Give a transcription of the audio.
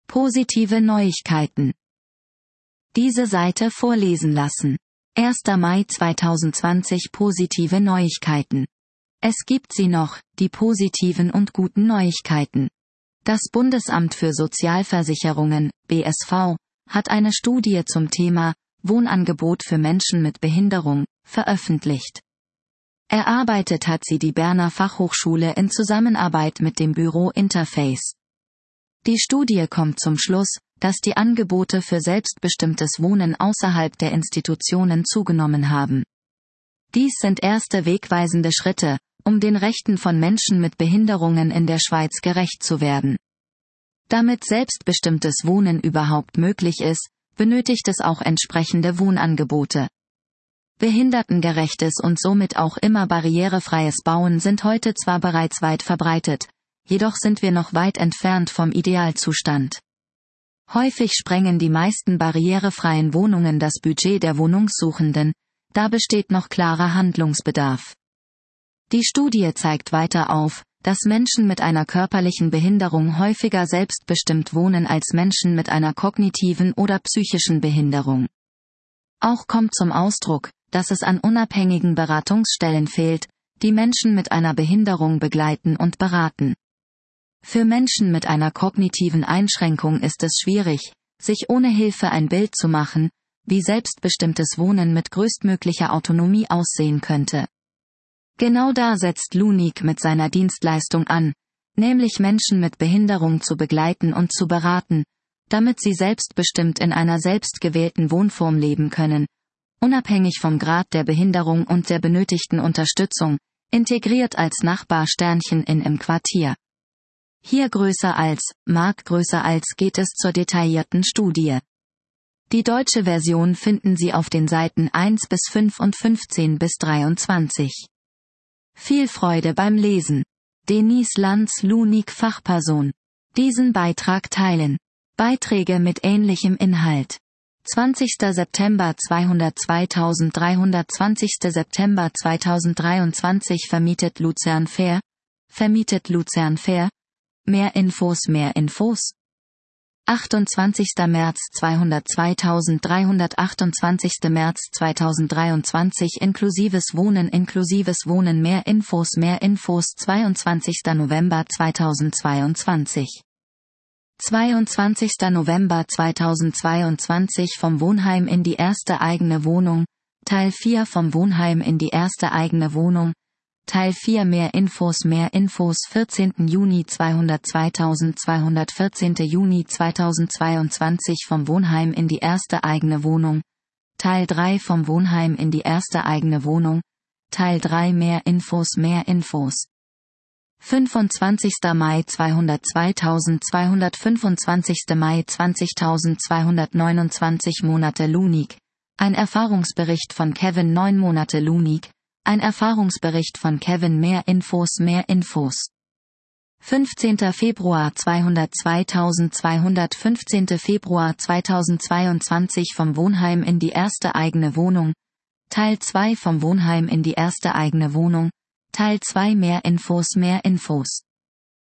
Positive Neuigkeiten. Diese Seite vorlesen lassen. 1. Mai 2020 Positive Neuigkeiten. Es gibt sie noch, die positiven und guten Neuigkeiten. Das Bundesamt für Sozialversicherungen, BSV, hat eine Studie zum Thema Wohnangebot für Menschen mit Behinderung veröffentlicht. Erarbeitet hat sie die Berner Fachhochschule in Zusammenarbeit mit dem Büro Interface. Die Studie kommt zum Schluss, dass die Angebote für selbstbestimmtes Wohnen außerhalb der Institutionen zugenommen haben. Dies sind erste wegweisende Schritte, um den Rechten von Menschen mit Behinderungen in der Schweiz gerecht zu werden. Damit selbstbestimmtes Wohnen überhaupt möglich ist, benötigt es auch entsprechende Wohnangebote. Behindertengerechtes und somit auch immer barrierefreies Bauen sind heute zwar bereits weit verbreitet, jedoch sind wir noch weit entfernt vom Idealzustand. Häufig sprengen die meisten barrierefreien Wohnungen das Budget der Wohnungssuchenden, da besteht noch klarer Handlungsbedarf. Die Studie zeigt weiter auf, dass Menschen mit einer körperlichen Behinderung häufiger selbstbestimmt wohnen als Menschen mit einer kognitiven oder psychischen Behinderung. Auch kommt zum Ausdruck, dass es an unabhängigen Beratungsstellen fehlt, die Menschen mit einer Behinderung begleiten und beraten. Für Menschen mit einer kognitiven Einschränkung ist es schwierig, sich ohne Hilfe ein Bild zu machen, wie selbstbestimmtes Wohnen mit größtmöglicher Autonomie aussehen könnte. Genau da setzt Lunique mit seiner Dienstleistung an, nämlich Menschen mit Behinderung zu begleiten und zu beraten, damit sie selbstbestimmt in einer selbstgewählten Wohnform leben können, unabhängig vom Grad der Behinderung und der benötigten Unterstützung, integriert als Nachbar im Quartier. Hier größer als, Mark größer als geht es zur detaillierten Studie. Die deutsche Version finden Sie auf den Seiten 1 bis 5 und 15 bis 23. Viel Freude beim Lesen. Denise Lanz, Lunique Fachperson. Diesen Beitrag teilen. Beiträge mit ähnlichem Inhalt. 20. September 2320 September 2023 Vermietet Luzern Fair. Mehr Infos 28. März 2328 März 2023 Inklusives Wohnen Mehr Infos 22. November 2022 22. November 2022 Vom Wohnheim in die erste eigene Wohnung, Teil 4 Vom Wohnheim in die erste eigene Wohnung, Teil 4 Mehr Infos 14. Juni 2214. Juni 2022 Vom Wohnheim in die erste eigene Wohnung, Teil 3 Vom Wohnheim in die erste eigene Wohnung, Teil 3 Mehr Infos 25. Mai 2225. Mai 20229 Monate Lunique. Ein Erfahrungsbericht von Kevin 9 Monate Lunique. Ein Erfahrungsbericht von Kevin Mehr Infos 15. Februar 15. Februar 2022 Vom Wohnheim in die erste eigene Wohnung, Teil 2 Vom Wohnheim in die erste eigene Wohnung, Teil 2 Mehr Infos